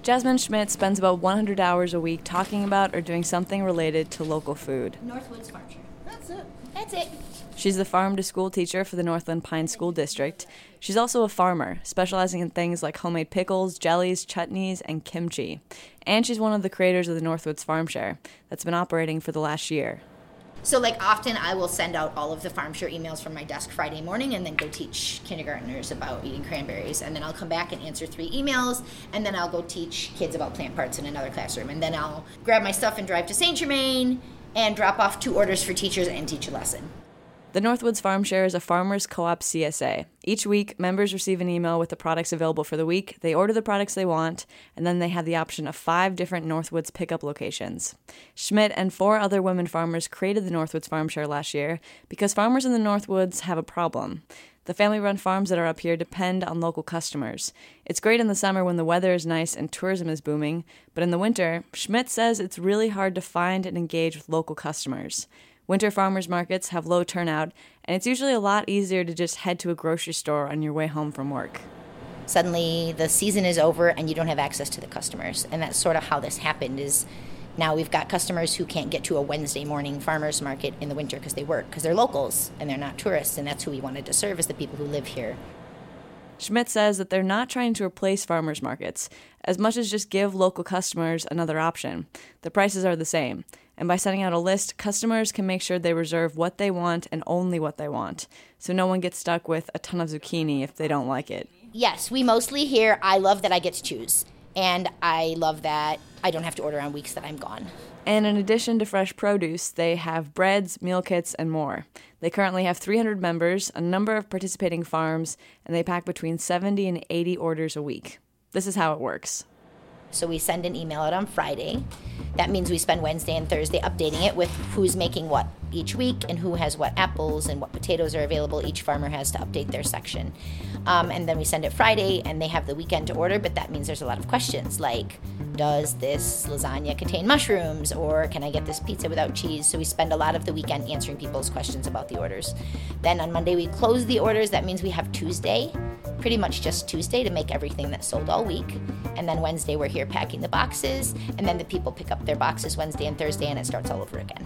Jasmine Schmidt spends about 100 hours a week talking about or doing something related to local food. Northwoods Farm Share. That's it. She's the farm-to-school teacher for the Northland Pines School District. She's also a farmer, specializing in things like homemade pickles, jellies, chutneys, and kimchi. And she's one of the creators of the Northwoods Farm Share that's been operating for the last year. So often I will send out all of the Farm Share emails from my desk Friday morning and then go teach kindergartners about eating cranberries. And then I'll come back and answer 3 emails, and then I'll go teach kids about plant parts in another classroom. And then I'll grab my stuff and drive to St. Germain and drop off 2 orders for teachers and teach a lesson. The Northwoods Farm Share is a farmers co-op CSA. Each week, members receive an email with the products available for the week. They order the products they want, and then they have the option of 5 different Northwoods pickup locations. Schmidt and 4 other women farmers created the Northwoods Farm Share last year because farmers in the Northwoods have a problem. The family-run farms that are up here depend on local customers. It's great in the summer when the weather is nice and tourism is booming, but in the winter, Schmidt says it's really hard to find and engage with local customers. Winter farmers markets have low turnout, and it's usually a lot easier to just head to a grocery store on your way home from work. Suddenly the season is over and you don't have access to the customers. And that's sort of how this happened is now we've got customers who can't get to a Wednesday morning farmers market in the winter because they work, because they're locals and they're not tourists, and that's who we wanted to serve, is the people who live here. Schmidt says that they're not trying to replace farmers markets, as much as just give local customers another option. The prices are the same, and by sending out a list, customers can make sure they reserve what they want and only what they want, so no one gets stuck with a ton of zucchini if they don't like it. Yes, we mostly hear, I love that I get to choose, and I love that I don't have to order on weeks that I'm gone. And in addition to fresh produce, they have breads, meal kits, and more. They currently have 300 members, a number of participating farms, and they pack between 70 and 80 orders a week. This is how it works. So we send an email out on Friday. That means we spend Wednesday and Thursday updating it with who's making what each week and who has what apples and what potatoes are available. Each farmer has to update their section. And then we send it Friday, and they have the weekend to order, but that means there's a lot of questions like, does this lasagna contain mushrooms, or can I get this pizza without cheese? So we spend a lot of the weekend answering people's questions about the orders. Then on Monday we close the orders. That means we have Tuesday, pretty much just Tuesday, to make everything that's sold all week. And then Wednesday we're here packing the boxes, and then the people pick up their boxes Wednesday and Thursday, and it starts all over again.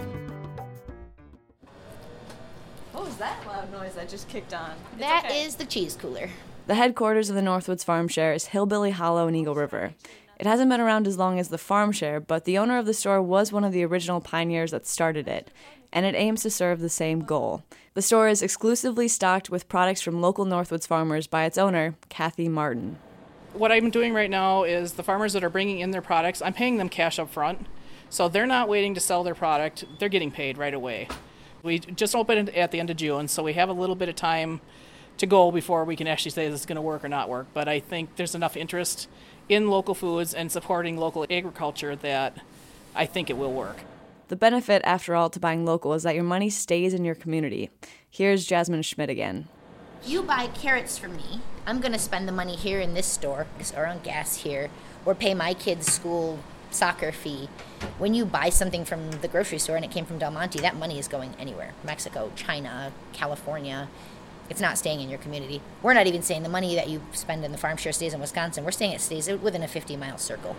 What was that loud noise that just kicked on? That is the cheese cooler. The headquarters of the Northwoods Farm Share is Hillbilly Hollow in Eagle River. It hasn't been around as long as the Farm Share, but the owner of the store was one of the original pioneers that started it, and it aims to serve the same goal. The store is exclusively stocked with products from local Northwoods farmers by its owner, Kathy Martin. What I'm doing right now is the farmers that are bringing in their products, I'm paying them cash up front. So they're not waiting to sell their product, they're getting paid right away. We just opened at the end of June, so we have a little bit of time to go before we can actually say this is going to work or not work. But I think there's enough interest in local foods and supporting local agriculture that I think it will work. The benefit, after all, to buying local is that your money stays in your community. Here's Jasmine Schmidt again. You buy carrots from me, I'm going to spend the money here in this store, or on gas here, or pay my kids' school soccer fee. When you buy something from the grocery store and it came from Del Monte, that money is going anywhere. Mexico, China, California. It's not staying in your community. We're not even saying the money that you spend in the Farm Share stays in Wisconsin. We're saying it stays within a 50-mile circle.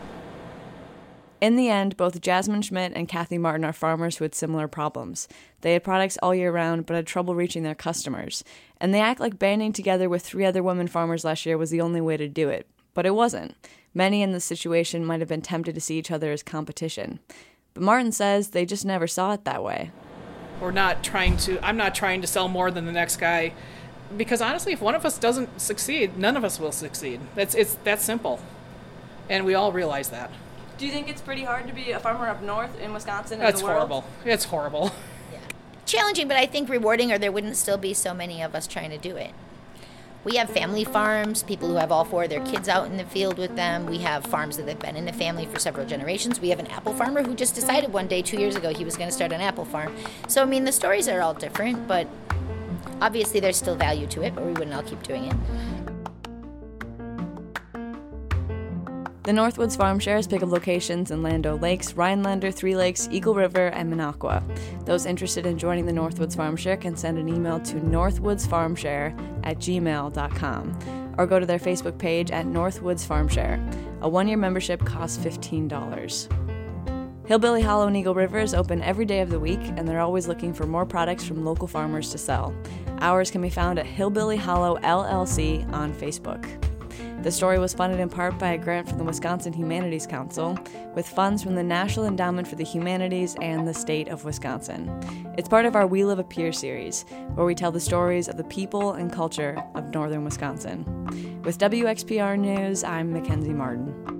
In the end, both Jasmine Schmidt and Kathy Martin are farmers who had similar problems. They had products all year round, but had trouble reaching their customers. And they act like banding together with 3 other women farmers last year was the only way to do it. But it wasn't. Many in this situation might have been tempted to see each other as competition. But Martin says they just never saw it that way. I'm not trying to sell more than the next guy, because honestly, if one of us doesn't succeed, none of us will succeed. It's that simple. And we all realize that. Do you think it's pretty hard to be a farmer up north in Wisconsin? That's horrible. It's horrible. Yeah. Challenging, but I think rewarding, or there wouldn't still be so many of us trying to do it. We have family farms, people who have all 4 of their kids out in the field with them. We have farms that have been in the family for several generations. We have an apple farmer who just decided one day 2 years ago he was going to start an apple farm. So, I mean, the stories are all different, but obviously there's still value to it, but we wouldn't all keep doing it. The Northwoods Farm Share has pickup locations in Land O'Lakes, Rhinelander, Three Lakes, Eagle River, and Minocqua. Those interested in joining the Northwoods Farm Share can send an email to northwoodsfarmshare@gmail.com or go to their Facebook page at Northwoods Farm Share. A 1-year membership costs $15. Hillbilly Hollow and Eagle River is open every day of the week, and they're always looking for more products from local farmers to sell. Hours can be found at Hillbilly Hollow LLC on Facebook. The story was funded in part by a grant from the Wisconsin Humanities Council, with funds from the National Endowment for the Humanities and the state of Wisconsin. It's part of our We Live Up Here series, where we tell the stories of the people and culture of northern Wisconsin. With WXPR News, I'm Mackenzie Martin.